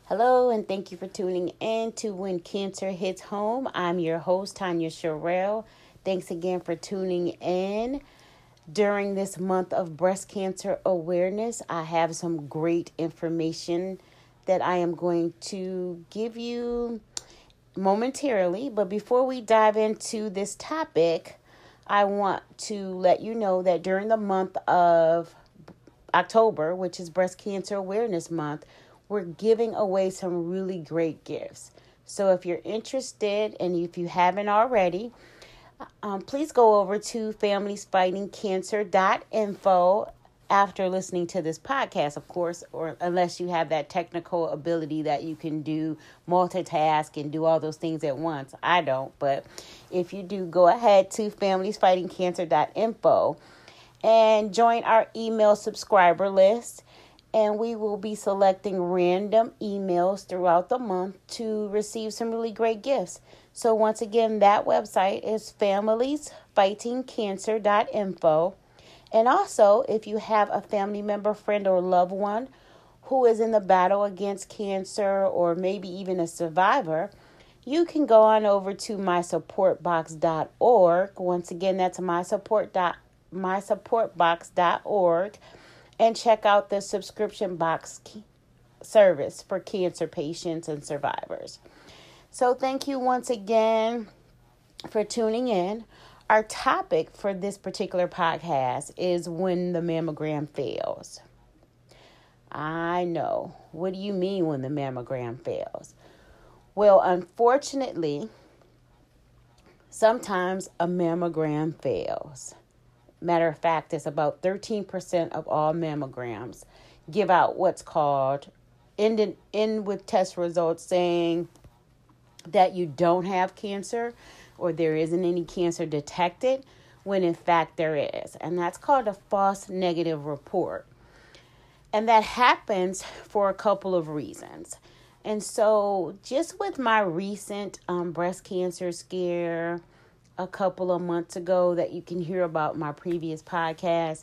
Hello, and thank you for tuning in to When Cancer Hits Home. I'm your host, Tanya Sherrill. Thanks again for tuning in. During this month of breast cancer awareness, I have some great information that I am going to give you momentarily. But before we dive into this topic, I want to let you know that during the month of October, which is Breast Cancer Awareness Month, we're giving away some really great gifts. So if you're interested and if you haven't already, please go over to familiesfightingcancer.info after listening to this podcast, of course, or unless you have that technical ability that you can do multitask and do all those things at once. I don't, but if you do, go ahead to familiesfightingcancer.info and join our email subscriber list. And we will be selecting random emails throughout the month to receive some really great gifts. So once again, that website is familiesfightingcancer.info. And also, if you have a family member, friend, or loved one who is in the battle against cancer or maybe even a survivor, you can go on over to mysupportbox.org. Once again, that's mysupportbox.org. And check out the subscription box service for cancer patients and survivors. So thank you once again for tuning in. Our topic for this particular podcast is when the mammogram fails. I know. What do you mean when the mammogram fails? Well, unfortunately, sometimes a mammogram fails. Matter of fact, it's about 13% of all mammograms give out what's called end with test results saying that you don't have cancer or there isn't any cancer detected when in fact there is. And that's called a false negative report. And that happens for a couple of reasons. And so just with my recent breast cancer scare a couple of months ago that you can hear about my previous podcast,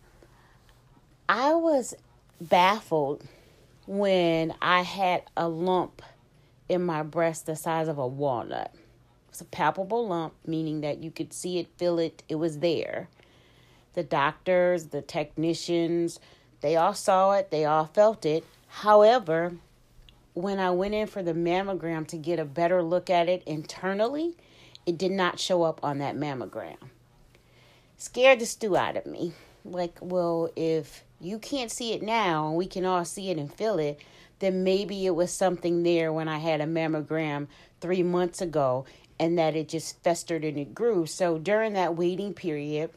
I was baffled when I had a lump in my breast the size of a walnut. It was a palpable lump, meaning that you could see it, feel it, it was there. The doctors, the technicians, they all saw it, they all felt it. However, when I went in for the mammogram to get a better look at it internally, it did not show up on that mammogram. Scared the stew out of me. Like, well, if you can't see it now and we can all see it and feel it, then maybe it was something there when I had a mammogram 3 months ago and that it just festered and it grew. So during that waiting period,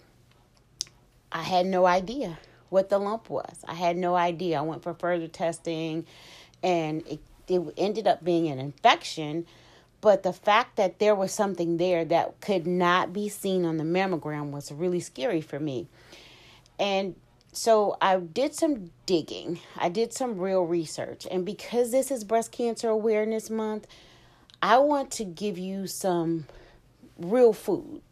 I had no idea what the lump was. I had no idea. I went for further testing and it ended up being an infection. But the fact that there was something there that could not be seen on the mammogram was really scary for me. And so I did some digging. I did some real research. And because this is Breast Cancer Awareness Month, I want to give you some real food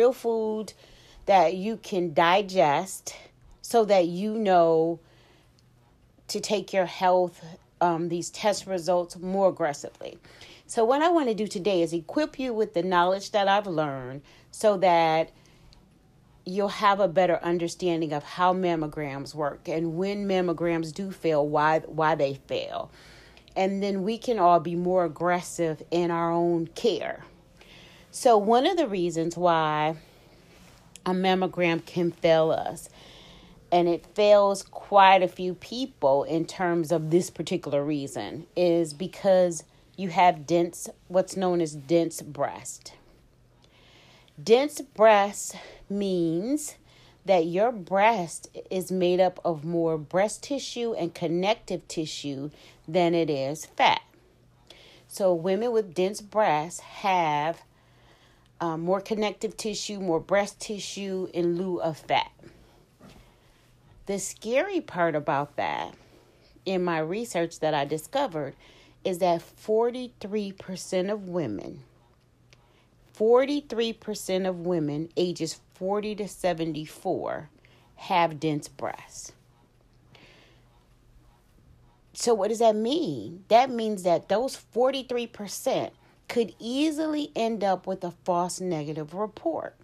that you can digest so that you know to take your health, these test results more aggressively. So what I want to do today is equip you with the knowledge that I've learned so that you'll have a better understanding of how mammograms work and when mammograms do fail, why they fail. And then we can all be more aggressive in our own care. So one of the reasons why a mammogram can fail us, and it fails quite a few people in terms of this particular reason, is because you have what's known as dense breast. Dense breast means that your breast is made up of more breast tissue and connective tissue than it is fat. So women with dense breasts have more connective tissue, more breast tissue in lieu of fat. The scary part about that, in my research that I discovered, is that 43% of women ages 40 to 74 have dense breasts. So what does that mean? That means that those 43% could easily end up with a false negative report.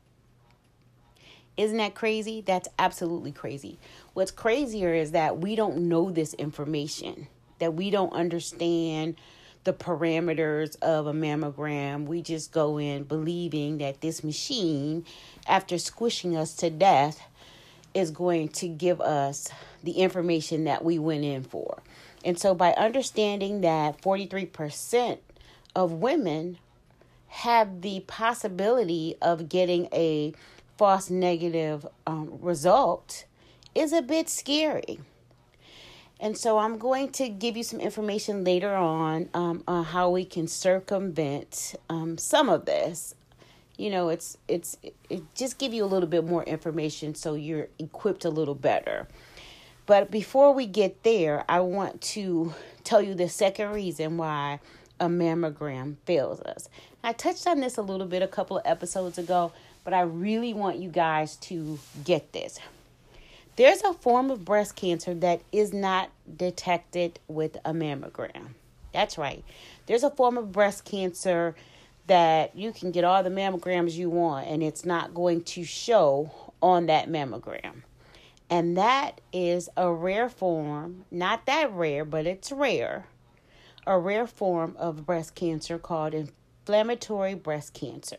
Isn't that crazy? That's absolutely crazy. What's crazier is that we don't know this information, that we don't understand the parameters of a mammogram. We just go in believing that this machine, after squishing us to death, is going to give us the information that we went in for. And so by understanding that 43% of women have the possibility of getting a false negative result is a bit scary. And so I'm going to give you some information later on how we can circumvent some of this. You know, it just give you a little bit more information so you're equipped a little better. But before we get there, I want to tell you the second reason why a mammogram fails us. I touched on this a little bit a couple of episodes ago, but I really want you guys to get this. There's a form of breast cancer that is not detected with a mammogram. That's right. There's a form of breast cancer that you can get all the mammograms you want, and it's not going to show on that mammogram. And that is a rare form, not that rare, but it's rare, a rare form of breast cancer called inflammatory breast cancer.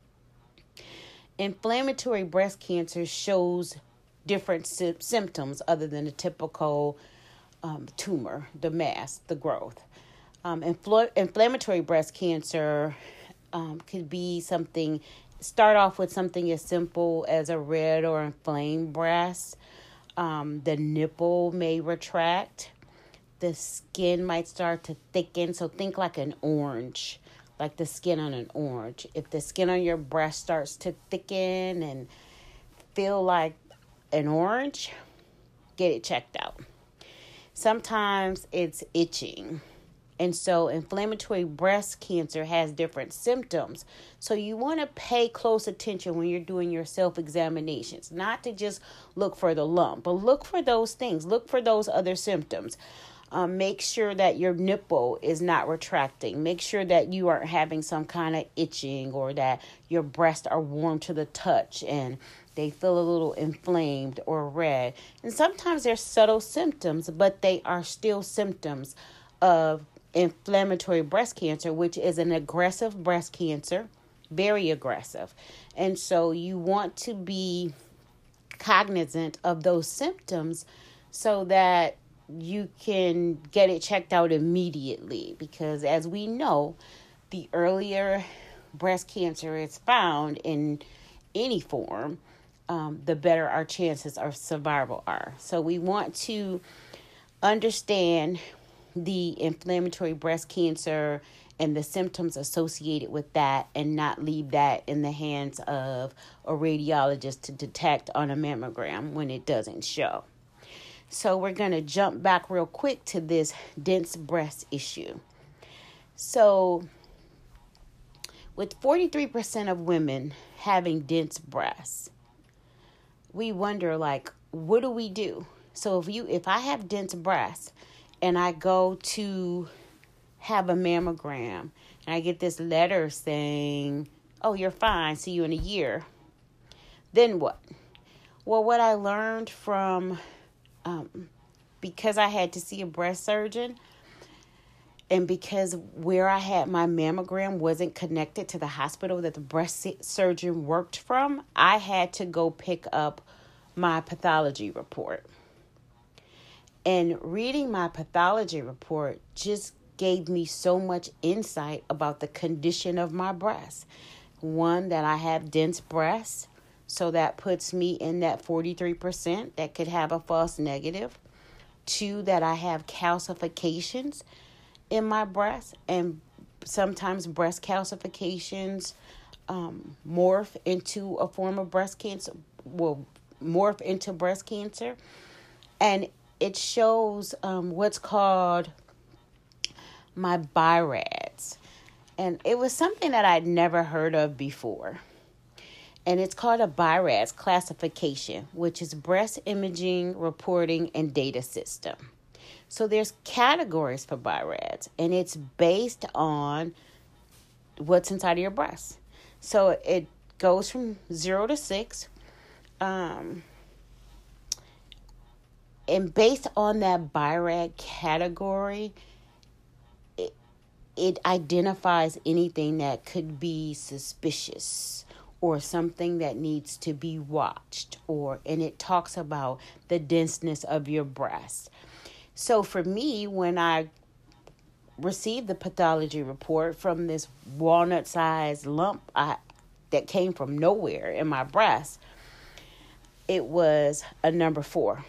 Inflammatory breast cancer shows different symptoms other than the typical tumor, the mass, the growth. Inflammatory breast cancer could be start off with something as simple as a red or inflamed breast. The nipple may retract. The skin might start to thicken. So think like an orange, like the skin on an orange. If the skin on your breast starts to thicken and feel like an orange, get it checked out. Sometimes it's itching. And so inflammatory breast cancer has different symptoms. So you want to pay close attention when you're doing your self-examinations, not to just look for the lump, but look for those things. Look for those other symptoms. Make sure that your nipple is not retracting. Make sure that you aren't having some kind of itching, or that your breasts are warm to the touch and they feel a little inflamed or red. And sometimes they're subtle symptoms, but they are still symptoms of inflammatory breast cancer, which is an aggressive breast cancer, very aggressive. And so you want to be cognizant of those symptoms so that you can get it checked out immediately. Because as we know, the earlier breast cancer is found in any form, the better our chances of survival are. So we want to understand the inflammatory breast cancer and the symptoms associated with that, and not leave that in the hands of a radiologist to detect on a mammogram when it doesn't show. So we're going to jump back real quick to this dense breast issue. So with 43% of women having dense breasts, we wonder, like, what do we do? So if I have dense breasts and I go to have a mammogram and I get this letter saying, oh, you're fine, see you in a year, then what? Well, what I learned from, because I had to see a breast surgeon, and because where I had my mammogram wasn't connected to the hospital that the breast surgeon worked from, I had to go pick up my pathology report. And reading my pathology report just gave me so much insight about the condition of my breast. One, that I have dense breasts, so that puts me in that 43% that could have a false negative. Two, that I have calcifications in my breast, and sometimes breast calcifications morph into a form of breast cancer, will morph into breast cancer. And it shows what's called my BI-RADS. And it was something that I'd never heard of before. And it's called a BI-RADS classification, which is Breast Imaging Reporting and Data System. So there's categories for BI-RADS, and it's based on what's inside of your breast. So it goes from 0 to 6. And based on that BI-RAD category, it identifies anything that could be suspicious or something that needs to be watched, and it talks about the denseness of your breast. So for me, when I received the pathology report from this walnut-sized lump that came from nowhere in my breast, it was a number 4.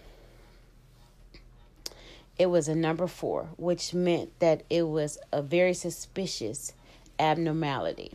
It was a number 4, which meant that it was a very suspicious abnormality.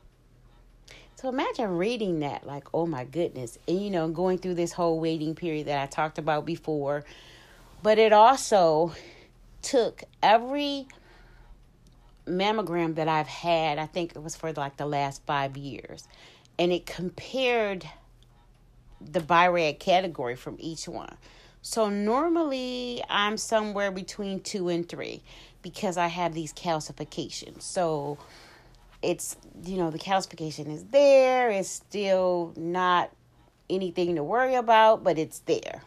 So imagine reading that, like, oh my goodness, and going through this whole waiting period that I talked about before. But it also took every mammogram that I've had, I think it was for like the last 5 years, and it compared the BI-RAD category from each one. So normally I'm somewhere between 2 and 3 because I have these calcifications. So it's, the calcification is there. It's still not anything to worry about, but it's there.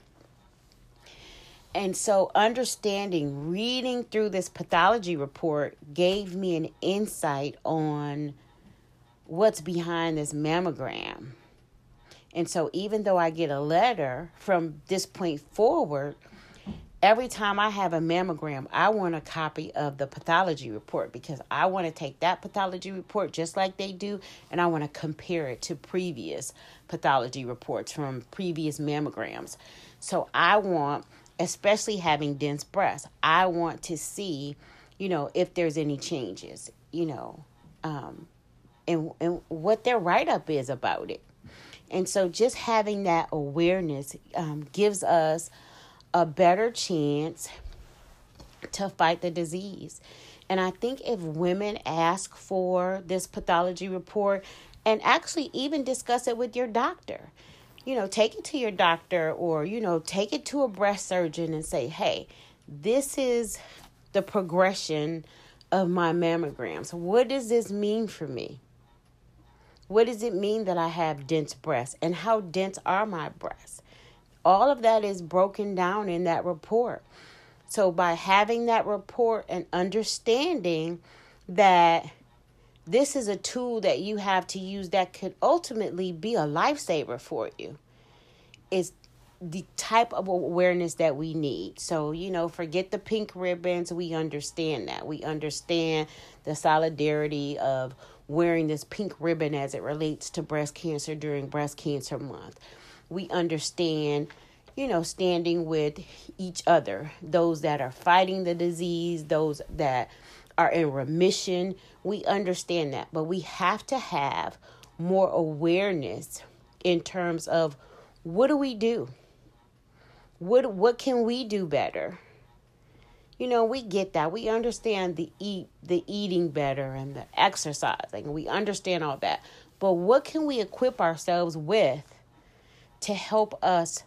And so reading through this pathology report gave me an insight on what's behind this mammogram. And so even though I get a letter from this point forward, every time I have a mammogram, I want a copy of the pathology report because I want to take that pathology report just like they do, and I want to compare it to previous pathology reports from previous mammograms. So I want, especially having dense breasts, I want to see, if there's any changes, and what their write-up is about it. And so just having that awareness gives us a better chance to fight the disease. And I think if women ask for this pathology report and actually even discuss it with your doctor, take it to your doctor or, take it to a breast surgeon and say, hey, this is the progression of my mammograms. What does this mean for me? What does it mean that I have dense breasts? And how dense are my breasts? All of that is broken down in that report. So by having that report and understanding that this is a tool that you have to use that could ultimately be a lifesaver for you, is the type of awareness that we need. So, forget the pink ribbons. We understand that. We understand the solidarity of wearing this pink ribbon as it relates to breast cancer during Breast Cancer Month. We understand, standing with each other, those that are fighting the disease, those that are in remission. We understand that, but we have to have more awareness in terms of what do we do? What can we do better? We get that. We understand the eating better and the exercising. We understand all that. But what can we equip ourselves with to help us,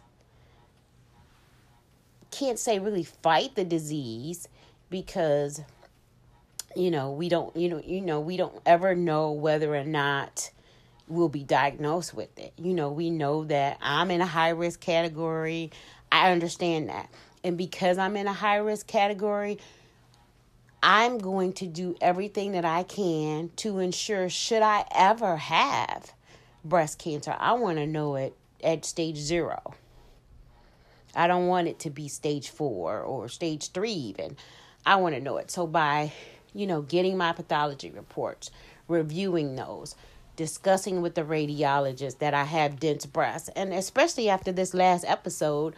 can't say really fight the disease, because, we don't, we don't ever know whether or not we'll be diagnosed with it. We know that I'm in a high risk category. I understand that. And because I'm in a high-risk category, I'm going to do everything that I can to ensure, should I ever have breast cancer, I want to know it at stage 0. I don't want it to be stage 4 or stage 3 even. I want to know it. So by, getting my pathology reports, reviewing those, discussing with the radiologist that I have dense breasts, and especially after this last episode,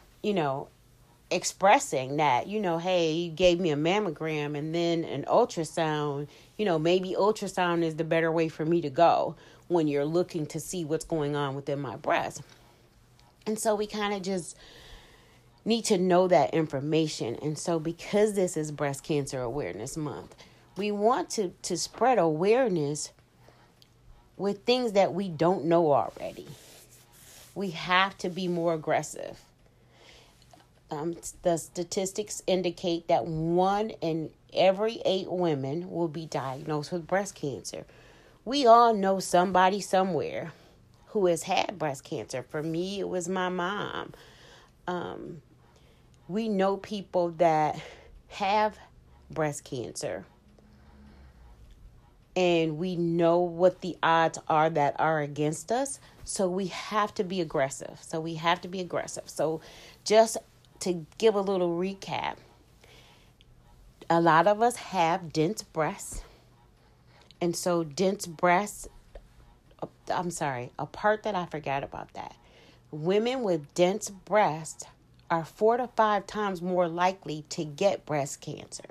expressing that, hey, you gave me a mammogram and then an ultrasound, maybe ultrasound is the better way for me to go when you're looking to see what's going on within my breast. And so we kind of just need to know that information. And so because this is Breast Cancer Awareness Month, we want to spread awareness with things that we don't know already. We have to be more aggressive. the statistics indicate that 1 in every 8 women will be diagnosed with breast cancer. We all know somebody somewhere who has had breast cancer. For me, it was my mom. We know people that have breast cancer, and we know what the odds are that are against us. So we have to be aggressive. So just to give a little recap, a lot of us have dense breasts. And so a part that I forgot about that. Women with dense breasts are 4 to 5 times more likely to get breast cancer.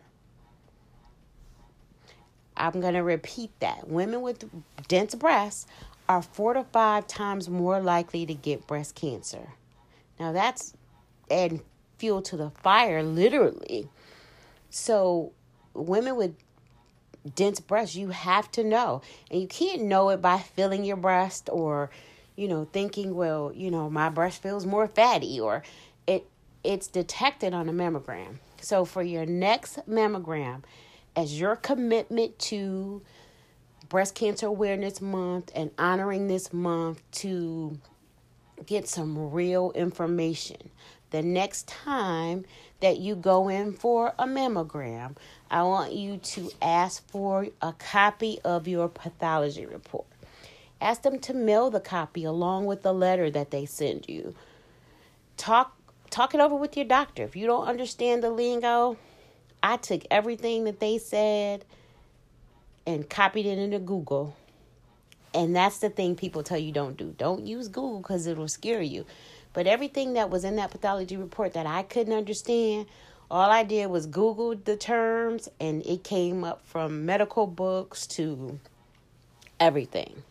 I'm going to repeat that. Women with dense breasts are 4 to 5 times more likely to get breast cancer. Now that's adding fuel to the fire, literally. So women with dense breasts, you have to know. And you can't know it by feeling your breast or, thinking, well, my breast feels more fatty, or it's detected on a mammogram. So for your next mammogram, as your commitment to Breast Cancer Awareness Month and honoring this month to get some real information, the next time that you go in for a mammogram, I want you to ask for a copy of your pathology report. Ask them to mail the copy along with the letter that they send you. Talk it over with your doctor. If you don't understand the lingo, I took everything that they said and copied it into Google. And that's the thing people tell you don't do. Don't use Google because it'll scare you. But everything that was in that pathology report that I couldn't understand, all I did was Google the terms, and it came up from medical books to everything.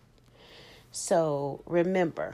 So remember,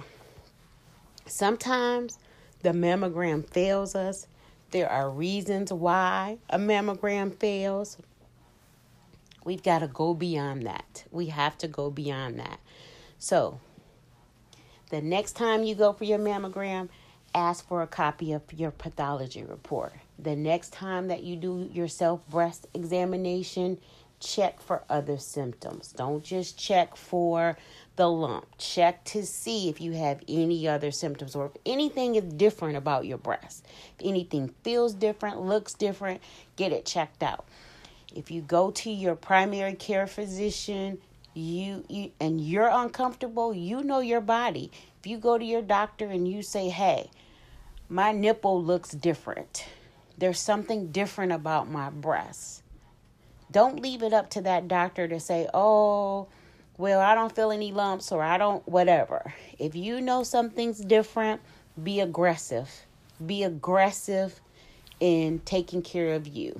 sometimes the mammogram fails us. There are reasons why a mammogram fails. We've got to go beyond that. We have to go beyond that. So the next time you go for your mammogram, ask for a copy of your pathology report. The next time that you do your self-breast examination, check for other symptoms. Don't just check for the lump. Check to see if you have any other symptoms or if anything is different about your breast. If anything feels different, looks different, get it checked out. If you go to your primary care physician, and you're uncomfortable, you know your body. If you go to your doctor and you say, hey, my nipple looks different. There's something different about my breast. Don't leave it up to that doctor to say, oh, well, I don't feel any lumps or I don't, whatever. If you know something's different, be aggressive. Be aggressive in taking care of you.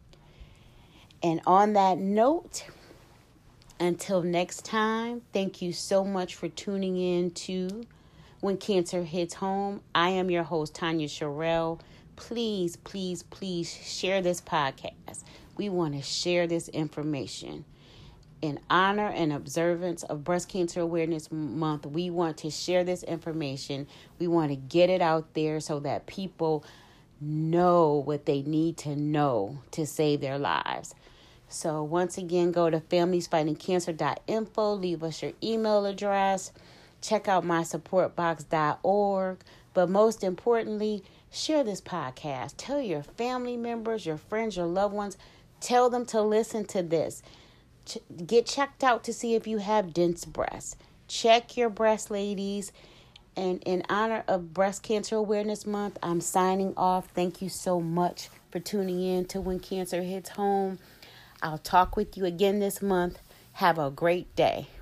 And on that note, until next time, thank you so much for tuning in to When Cancer Hits Home. I am your host, Tanya Sherrill. Please, please, please share this podcast. We want to share this information. In honor and observance of Breast Cancer Awareness Month, we want to share this information. We want to get it out there so that people know what they need to know to save their lives. So once again, go to familiesfightingcancer.info, leave us your email address, check out mysupportbox.org, but most importantly, share this podcast. Tell your family members, your friends, your loved ones, tell them to listen to this. Get checked out to see if you have dense breasts. Check your breasts, ladies. And in honor of Breast Cancer Awareness Month, I'm signing off. Thank you so much for tuning in to When Cancer Hits Home. I'll talk with you again this month. Have a great day.